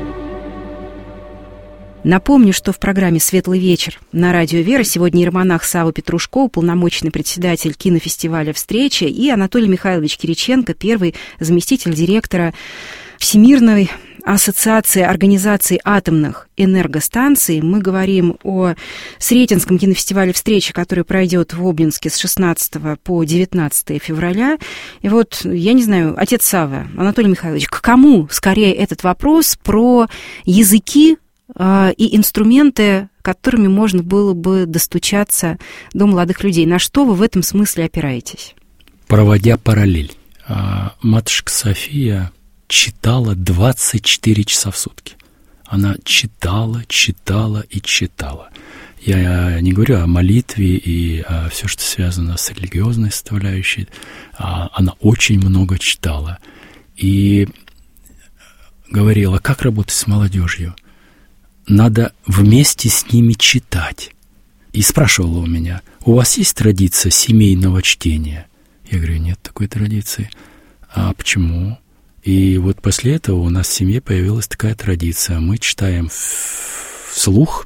S2: Напомню, что в программе «Светлый вечер» на радио «Вера» сегодня иеромонах Савва Петрушко, уполномоченный председатель кинофестиваля «Встреча», и Анатолий Михайлович Кириченко, первый заместитель директора Всемирной ассоциации организаций атомных энергостанций. Мы говорим о Сретенском кинофестивале «Встреча», который пройдет в Обнинске с шестнадцатого по девятнадцатое февраля. И вот, я не знаю, отец Савва, Анатолий Михайлович, к кому скорее этот вопрос про языки и инструменты, которыми можно было бы достучаться до молодых людей? На что вы в этом смысле опираетесь?
S3: Проводя параллель, матушка София читала двадцать четыре часа в сутки. Она читала, читала и читала. Я не говорю о молитве и о все, что связано с религиозной составляющей. Она очень много читала. И говорила, как работать с молодежью. Надо вместе с ними читать. И спрашивала у меня, у вас есть традиция семейного чтения? Я говорю, нет такой традиции. А почему? И вот после этого у нас в семье появилась такая традиция. Мы читаем вслух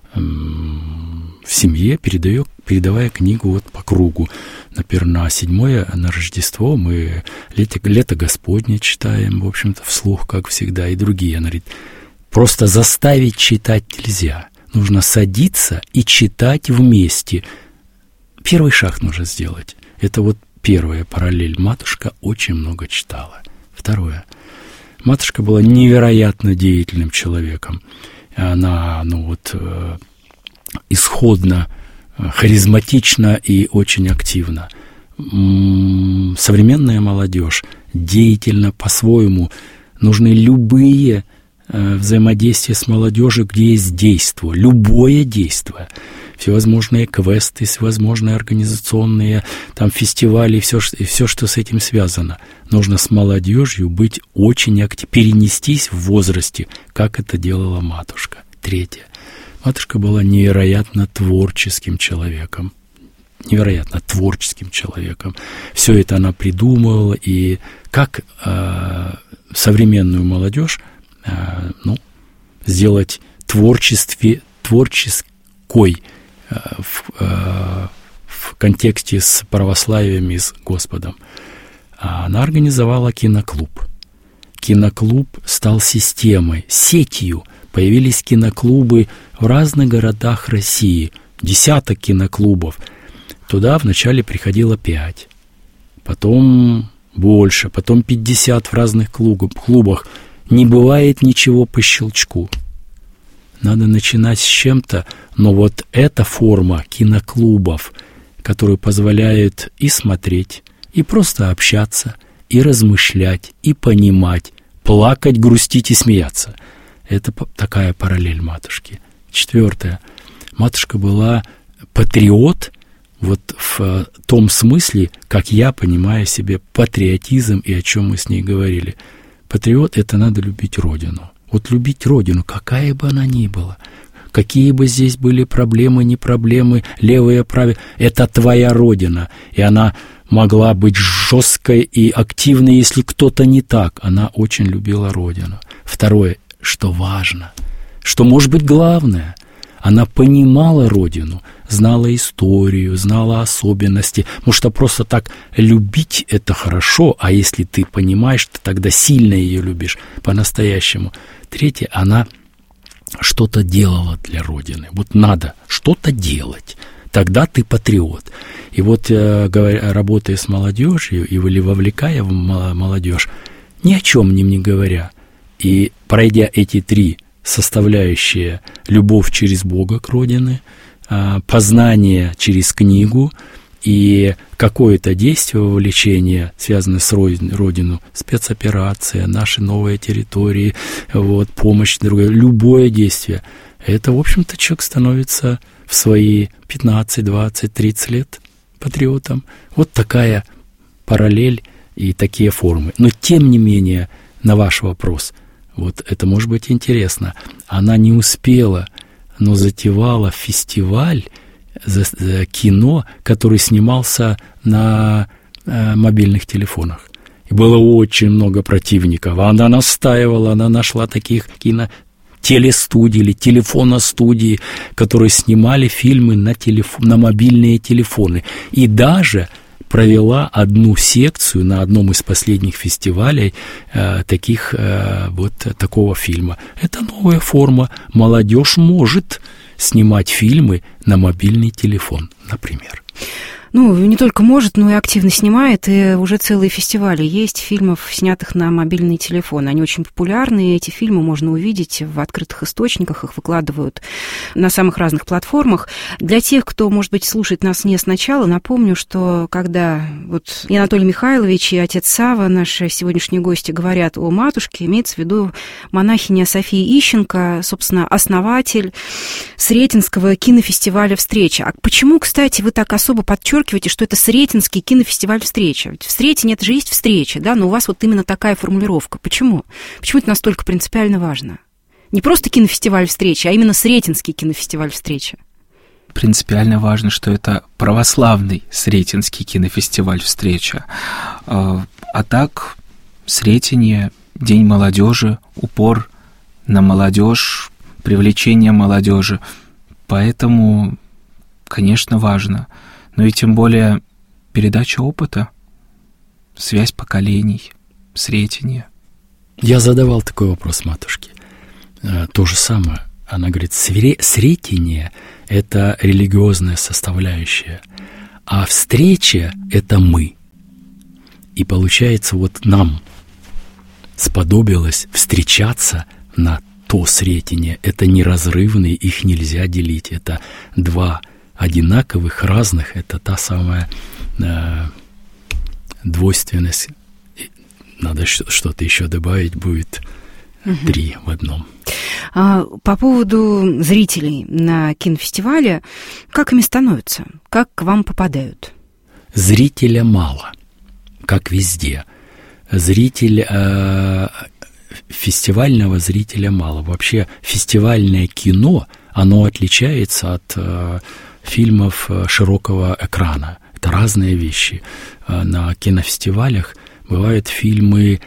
S3: в семье, передаю, передавая книгу вот по кругу. Например, на седьмое, на Рождество мы «Лето, лето Господне» читаем, в общем-то, вслух, как всегда, и другие. Она говорит, просто заставить читать нельзя. Нужно садиться и читать вместе. Первый шаг нужно сделать. Это вот первая параллель. Матушка очень много читала. Второе. Матушка была невероятно деятельным человеком. Она, ну вот, э, исходно, э, харизматична и очень активна. М-м, современная молодежь деятельна по-своему. Нужны любые взаимодействие с молодежью, где есть действо, любое действие, всевозможные квесты, всевозможные организационные там фестивали и все, и все, что с этим связано. Нужно с молодежью быть очень активно, перенестись в возрасте, как это делала матушка. Третье. Матушка была невероятно творческим человеком. Невероятно творческим человеком. Все это она придумывала, и как э, современную молодежь ну, сделать творчестве, творческой э, в, э, в контексте с православием и с Господом. Она организовала киноклуб. Киноклуб стал системой, сетью. Появились киноклубы в разных городах России. Десяток киноклубов. Туда вначале приходило пять, потом больше, потом пятьдесят в разных клубах. Не бывает ничего по щелчку. Надо начинать с чем-то, но вот эта форма киноклубов, которая позволяет и смотреть, и просто общаться, и размышлять, и понимать, плакать, грустить и смеяться. Это такая параллель матушки. Четвертое. Матушка была патриот вот в том смысле, как я понимаю себе патриотизм и о чем мы с ней говорили. Патриот — это надо любить Родину. Вот любить Родину, какая бы она ни была, какие бы здесь были проблемы, не проблемы, левые, правые, это твоя Родина. И она могла быть жесткой и активной, если кто-то не так. Она очень любила Родину. Второе, что важно, что может быть главное, она понимала Родину, знала историю, знала особенности. Потому что просто так любить — это хорошо, а если ты понимаешь, ты тогда сильно ее любишь по-настоящему. Третье, она что-то делала для Родины. Вот надо что-то делать, тогда ты патриот. И вот, работая с молодежью или вовлекая в молодежь, ни о чем им не говоря, и пройдя эти три составляющие: любовь через Бога к Родине, познание через книгу и какое-то действие, вовлечение, связанное с Родину, спецоперация, наши новые территории, вот, помощь другой, любое действие, это, в общем-то, человек становится в свои пятнадцать, двадцать, тридцать лет патриотом. Вот такая параллель и такие формы. Но, тем не менее, на ваш вопрос, вот это может быть интересно, она не успела, но затевала фестиваль за, за кино, который снимался на э, мобильных телефонах. И было очень много противников. Она настаивала, она нашла таких кино телестудии или телефоностудии, которые снимали фильмы на, телефон, на мобильные телефоны. И даже провела одну секцию на одном из последних фестивалей э, таких, э, вот, такого фильма. Это новая форма. Молодежь может снимать фильмы на мобильный телефон, например.
S2: Ну, не только может, но и активно снимает, и уже целые фестивали есть фильмов, снятых на мобильный телефон. Они очень популярны, и эти фильмы можно увидеть в открытых источниках, их выкладывают на самых разных платформах. Для тех, кто, может быть, слушает нас не сначала, напомню, что когда вот и Анатолий Михайлович, и отец Сава, наши сегодняшние гости, говорят о матушке, имеется в виду монахиня София Ищенко, собственно, основатель Сретенского кинофестиваля «Встреча». А почему, кстати, вы так особо подчеркиваете, что это Сретенский кинофестиваль «Встреча»? Ведь в Сретене это же есть встреча, да, но у вас вот именно такая формулировка. Почему? Почему это настолько принципиально важно? Не просто кинофестиваль «Встреча», а именно Сретенский кинофестиваль «Встреча».
S4: Принципиально важно, что это православный Сретенский кинофестиваль «Встреча». А так, Сретенье, День молодежи, упор на молодежь, привлечение молодежи. Поэтому, конечно, важно. Но и тем более передача опыта, связь поколений, Сретенье.
S3: Я задавал такой вопрос матушке. То же самое. Она говорит, Сретенье — это религиозная составляющая, а встреча — это мы. И получается, вот нам сподобилось встречаться на то Сретенье. Это неразрывные, их нельзя делить. Это два одинаковых, разных, это та самая э, двойственность. Надо что-то еще добавить, будет угу. три в одном.
S2: А, по поводу зрителей на кинофестивале, как ими становятся? Как к вам попадают?
S3: Зрителя мало, как везде. Зритель, э, фестивального зрителя мало. Вообще фестивальное кино, оно отличается от э, фильмов широкого экрана. Это разные вещи. На кинофестивалях бывают фильмы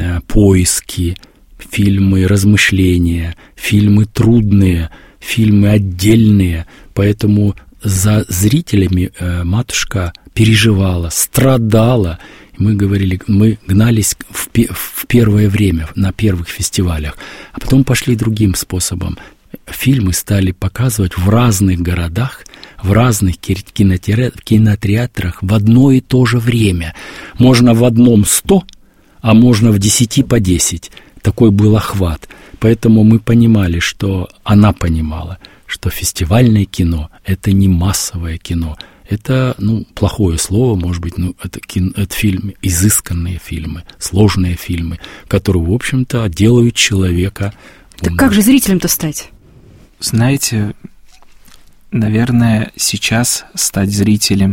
S3: поиски, фильмы размышления, фильмы трудные, фильмы отдельные. Поэтому за зрителями матушка переживала, страдала. Мы говорили, мы гнались в, в первое время на первых фестивалях, а потом пошли другим способом. Фильмы стали показывать в разных городах, в разных кинотеатрах в одно и то же время. Можно в одном сто, а можно в десяти по десять. Такой был охват. Поэтому мы понимали, что она понимала, что фестивальное кино – это не массовое кино. Это, ну, плохое слово, может быть, ну, это, кино, это фильмы, изысканные фильмы, сложные фильмы, которые, в общем-то, делают человека
S2: умным. Так как же зрителем-то стать?
S4: Знаете, наверное, сейчас стать зрителем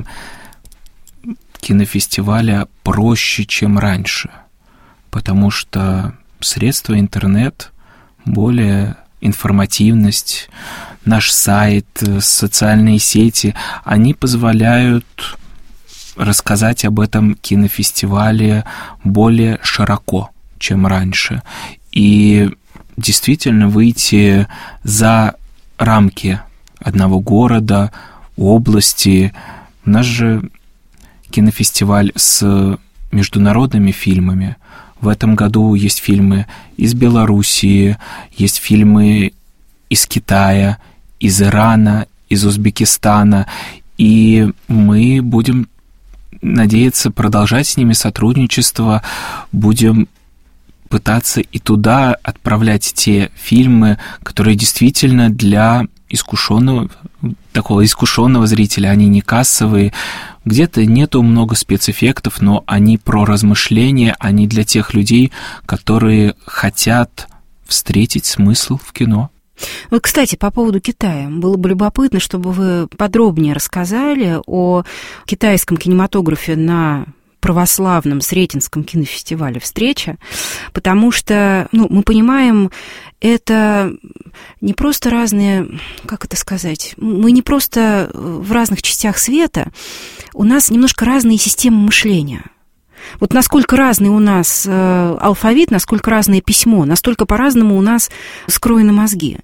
S4: кинофестиваля проще, чем раньше, потому что средства интернет, более информативность, наш сайт, социальные сети, они позволяют рассказать об этом кинофестивале более широко, чем раньше. И действительно выйти за рамки одного города, области. У нас же кинофестиваль с международными фильмами. В этом году есть фильмы из Белоруссии, есть фильмы из Китая, из Ирана, из Узбекистана. и мы будем надеяться продолжать с ними сотрудничество, будем пытаться и туда отправлять те фильмы, которые действительно для искушенного, такого искушенного зрителя, они не кассовые, где-то нету много спецэффектов, но они про размышления, они для тех людей, которые хотят встретить смысл в кино.
S2: Вот, кстати, по поводу Китая. Было бы любопытно, чтобы вы подробнее рассказали о китайском кинематографе на православном Сретенском кинофестивале «Встреча», потому что, ну, мы понимаем, это не просто разные, как это сказать, мы не просто в разных частях света, у нас немножко разные системы мышления. Вот насколько разный у нас э, алфавит, насколько разное письмо, настолько по-разному у нас скроены мозги.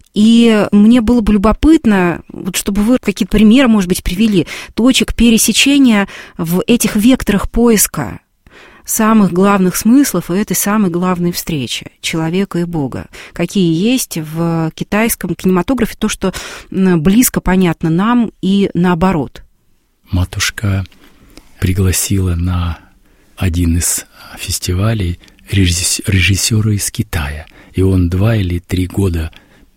S2: И мне было бы любопытно, вот чтобы вы какие-то примеры, может быть, привели, точек пересечения в этих векторах поиска самых главных смыслов и этой самой главной встречи человека и Бога. Какие есть в китайском кинематографе, то, что близко понятно нам и наоборот.
S3: Матушка пригласила на один из фестивалей режиссера из Китая. И он два или три года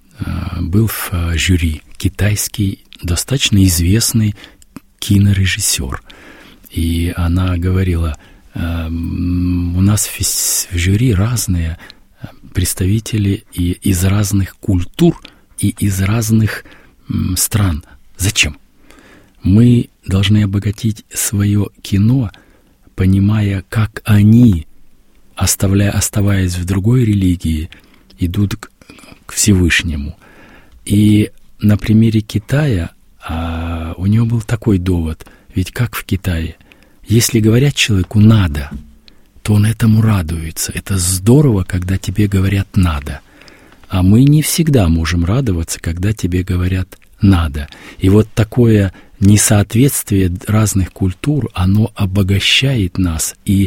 S3: был в жюри. Китайский, достаточно известный кинорежиссер. И она говорила, у нас в жюри разные представители и из разных культур и из разных стран. Зачем? Мы должны обогатить свое кино, понимая, как они, оставляя, оставаясь в другой религии, идут к, к Всевышнему. И на примере Китая а, у него был такой довод, ведь как в Китае, если говорят человеку «надо», то он этому радуется. Это здорово, когда тебе говорят «надо». А мы не всегда можем радоваться, когда тебе говорят «надо». И вот такое несоответствие разных культур, оно обогащает нас. И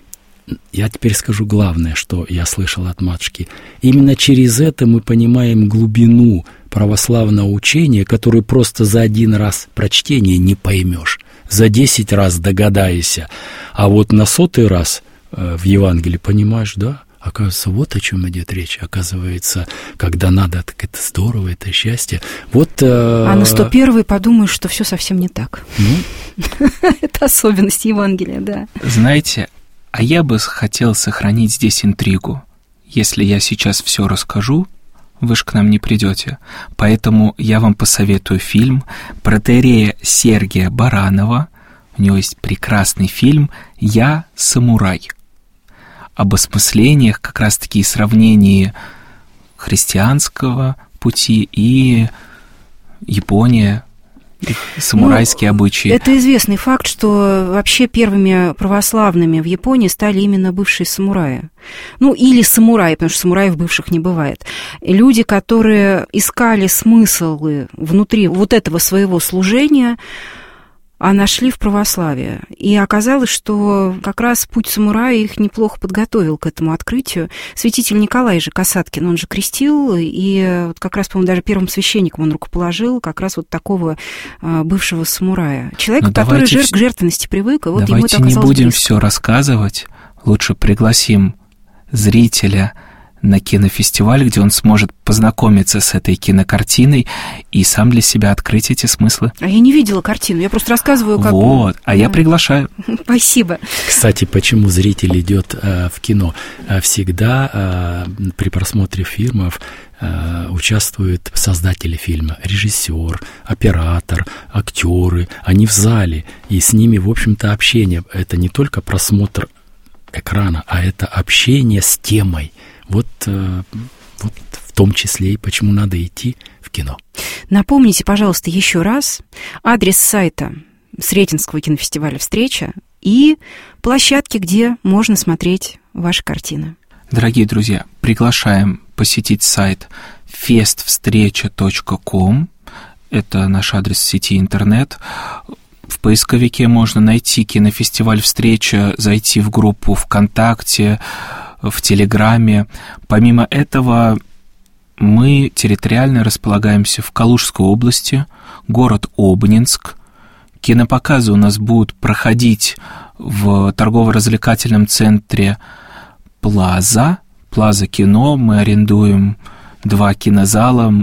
S3: я теперь скажу главное, что я слышал от матушки. Именно через это мы понимаем глубину православного учения, которую просто за один раз прочтения не поймешь. За десять раз догадаешься. А вот на сотый раз э, в Евангелии понимаешь, да, оказывается, вот о чем идет речь. Оказывается, когда надо, так это здорово, это счастье. Вот, э...
S2: А на сто первый подумаешь, что все совсем не так.
S3: Ну?
S2: Это особенность Евангелия, да.
S4: Знаете, а я бы хотел сохранить здесь интригу. Если я сейчас все расскажу, вы же к нам не придете. Поэтому я вам посоветую фильм протоиерея Сергия Баранова. У него есть прекрасный фильм «Я самурай». Об осмыслениях, как раз-таки и сравнении христианского пути и Япония, их самурайские ну, обычаи.
S2: Это известный факт, что вообще первыми православными в Японии стали именно бывшие самураи. Ну, или самураи, потому что самураев бывших не бывает. Люди, которые искали смыслы внутри вот этого своего служения, а нашли в православии. И оказалось, что как раз путь самурая их неплохо подготовил к этому открытию. Святитель Николай же Касаткин, он же крестил, и вот как раз, по-моему, даже первым священником он рукоположил как раз вот такого а, бывшего самурая. Человека,
S4: Но
S2: который жертв,
S4: в...
S2: к жертвенности привык, и вот ему это
S4: оказалось близко. Давайте не будем
S2: близко.
S4: все рассказывать, лучше пригласим зрителя на кинофестиваль, где он сможет познакомиться с этой кинокартиной и сам для себя открыть эти смыслы.
S2: А я не видела картину, я просто рассказываю, как...
S4: Вот, а я приглашаю.
S2: Спасибо.
S3: Кстати, почему зритель идет э, в кино? Всегда э, при просмотре фильмов э, участвуют создатели фильма, режиссер, оператор, актеры. Они в зале, и с ними, в общем-то, общение. Это не только просмотр экрана, а это общение с темой. Вот, вот в том числе и почему надо идти в кино.
S2: Напомните, пожалуйста, еще раз адрес сайта Сретенского кинофестиваля «Встреча» и площадки, где можно смотреть ваши картины.
S4: Дорогие друзья, приглашаем посетить сайт фест встреча точка ком. Это наш адрес в сети интернет. В поисковике можно найти кинофестиваль «Встреча», зайти в группу ВКонтакте, в Телеграме. Помимо этого, мы территориально располагаемся в Калужской области, город Обнинск, Кинопоказы у нас будут проходить в торгово-развлекательном центре «Плаза». «Плаза Кино». Мы арендуем два кинозала.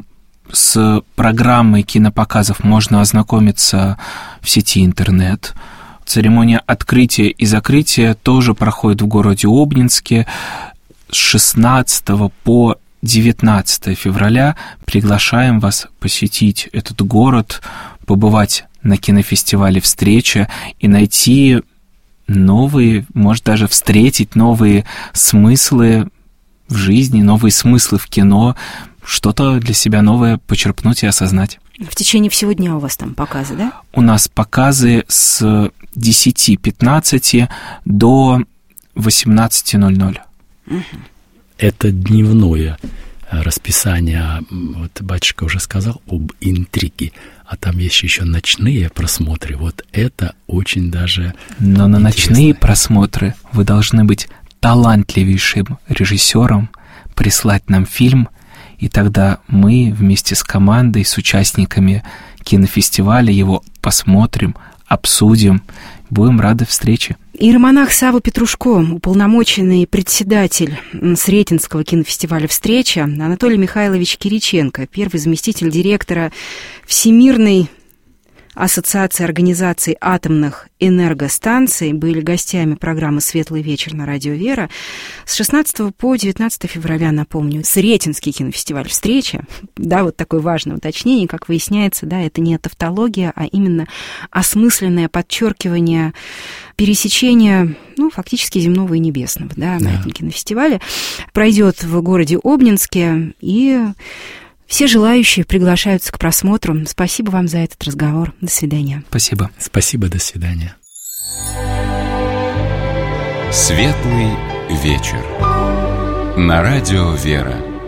S4: С программой кинопоказов можно ознакомиться в сети интернет. Церемония открытия и закрытия тоже проходит в городе Обнинске с шестнадцатого по девятнадцатое февраля. Приглашаем вас посетить этот город, побывать на кинофестивале «Встреча» и найти новые, может даже встретить новые смыслы в жизни, новые смыслы в кино, что-то для себя новое почерпнуть и осознать.
S2: В течение всего дня у вас там показы, да?
S4: У нас показы с десяти пятнадцати до восемнадцати ноль-ноль.
S2: Угу.
S3: Это дневное расписание. Вот батюшка уже сказал об интриге, а там есть еще ночные просмотры. Вот это очень даже
S4: Но на
S3: интересно.
S4: Ночные просмотры вы должны быть талантливейшим режиссером, прислать нам фильм, и тогда мы вместе с командой, с участниками кинофестиваля его посмотрим, обсудим, будем рады встрече.
S2: Иеромонах Савва Петрушко, уполномоченный председатель Сретенского кинофестиваля «Встреча», Анатолий Михайлович Кириченко, первый заместитель директора Всемирной Ассоциации организаций атомных энергостанций, были гостями программы «Светлый вечер» на радио «Вера». С шестнадцатого по девятнадцатое февраля, напомню, Сретенский кинофестиваль «Встреча». Да, вот такое важное уточнение, как выясняется, да, это не тавтология, а именно осмысленное подчеркивание пересечения, ну, фактически земного и небесного, да, да. на этом кинофестивале. Пройдет в городе Обнинске, и все желающие приглашаются к просмотру. Спасибо вам за этот разговор. До свидания.
S4: Спасибо.
S3: Спасибо, до свидания.
S1: Светлый вечер. На радио «Вера».